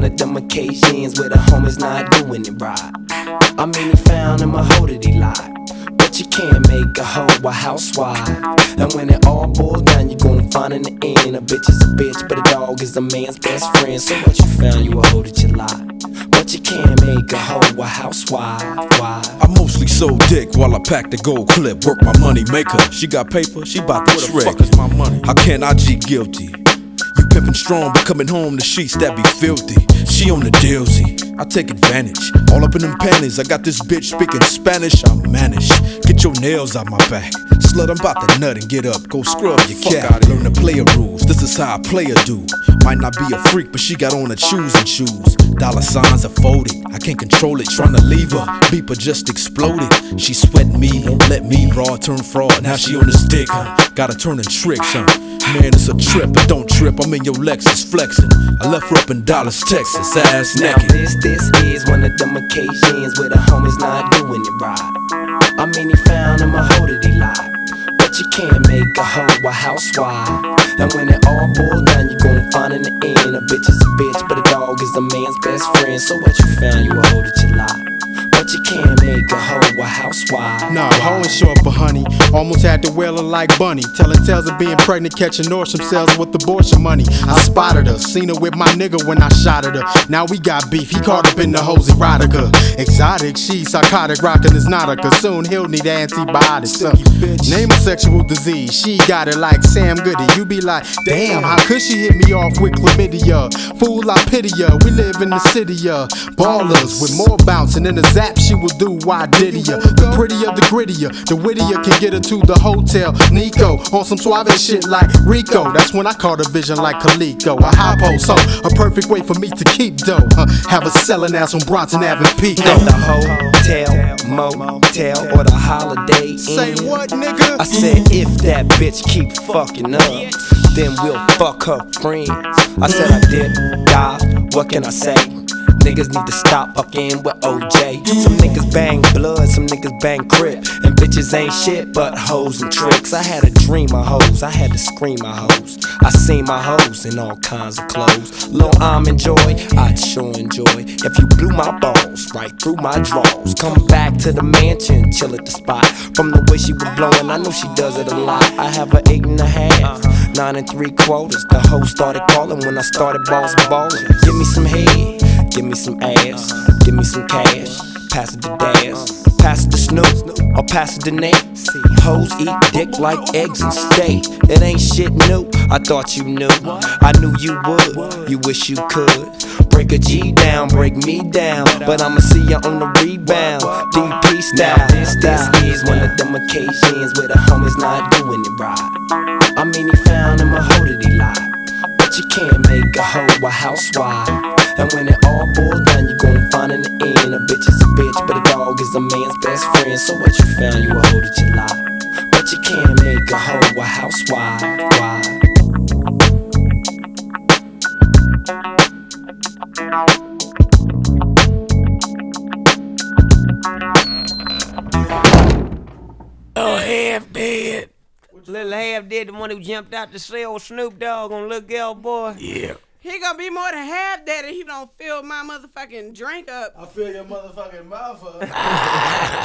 one of them occasions where the homies not doing it right. I mean, he found him a hoe that he lied, but you can't make a hoe a housewife. And when it all boils down, you're gonna find in the end a bitch is a bitch, but a dog is a man's best friend. So what you found, you a hoe that you lied, but you can't make a hoe a housewife. Why? I mostly sold dick while I packed the gold clip. Work my money maker. She got paper, she bout to trick. Where the fuck is my money? How can I G guilty? You pimpin' strong, but coming home the sheets that be filthy. She on the dealsy, I take advantage. All up in them panties, I got this bitch speaking Spanish. I manage. Get your nails out my back. Slut, I'm about to nut and get up. Go scrub your cat. Learn the player rules. This is how a player do. Might not be a freak, but she got on her choosing shoes. Dollar signs are folded. I can't control it. Tryna leave her. Beeper just exploded. She sweating me, let me broad turn fraud. Now she on this dick, huh? Gotta turn in tricks, huh? Man, it's a trip, but don't trip. I'm in your Lexus flexing. I left her up in Dallas, Texas, ass naked. Now this is one of them occasions where the homies not doing it right. I mean, he found him a hoe that he lied, but you can't make a hoe a housewife. And when it all boils down, you're gonna find in the end a bitch is a bitch, but a dog is a man's best friend. So what you found, you a hoe that you lied, but you can't make a hoe a housewife. Nah, hoe is short for honey. Almost had to wail her like Bunny. Telling tales of being pregnant, catching Nordstrom sales with abortion money. I spotted her, seen her with my nigga when I shot at her. Now we got beef, he caught up in the hoes erotica. Exotic, she psychotic, rockin' is not a soon he'll need antibiotics. Name a sexual disease, she got it like Sam Goody. You be like, damn, how could she hit me off with chlamydia? Fool, I pity ya, we live in the city of ballers with more bouncing in the zap she will do. Why did ya? The prettier, the grittier, the wittier can get her to the hotel. Nico on some suave shit like Rico. That's when I caught a vision like Kaliko. A high post, so a perfect way for me to keep dough. Have a selling ass on Bronson Avenue Pico. At the hotel, motel, or the Holiday Inn. Say what, nigga? I said if that bitch keep fucking up, then we'll fuck her friends. I said I did die, what can I say? Niggas need to stop fucking with OJ. Some niggas bang blood, some niggas bang crip, and bitches ain't shit but hoes and tricks. I had a dream of hoes, I had to scream my hoes. I seen my hoes in all kinds of clothes. Lil' I'm enjoy, I'd sure enjoy if you blew my balls right through my drawers. Come back to the mansion, chill at the spot. From the way she was blowing, I know she does it a lot. I have a 8 1/2, 9 3/4. The hoe started calling when I started ballin'. Give me some head, give me some ass, give me some cash, pass it to Daz, pass it to Snoop, or pass it to Nate. Hoes eat dick like eggs and steak. It ain't shit new, I thought you knew. I knew you would, you wish you could. Break a G down, break me down, but I'ma see you on the rebound. DP style. Now this is one of them occasions where the homies not doing it right. I mean, he found him a hoe that he lied, but you can't make a hoe a housewife. And when it all boils down, you're gonna find in the end a bitch is a bitch, but a dog is a man's best friend. So what you found, you a hoe that you lied, but you can't make a hoe a housewife. Why? Oh, Half Dead. Little Half Dead, the one who jumped out to sell Snoop Dogg on Look Out Boy. Yeah. He gonna be more than half dead if he don't fill my motherfucking drink up. I fill your motherfucking mouth up.